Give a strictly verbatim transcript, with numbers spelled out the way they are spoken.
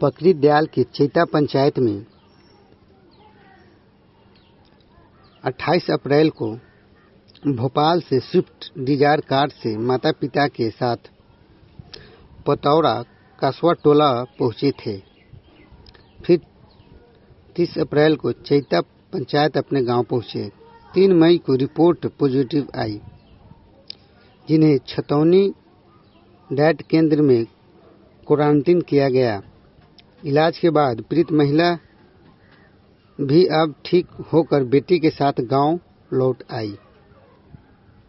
पकड़ी दयाल की चैता पंचायत में अट्ठाईस अप्रैल को भोपाल से स्विफ्ट डिजायर कार से माता पिता के साथ पतौरा कसवा टोला पहुंचे थे। फिर तीस अप्रैल को चैता पंचायत अपने गांव पहुंचे। तीन मई को रिपोर्ट पॉजिटिव आई, जिन्हें छतौनी डाइट केंद्र में क्वारंटीन किया गया। इलाज के बाद पीड़ित महिला भी अब ठीक होकर बेटी के साथ गांव लौट आई।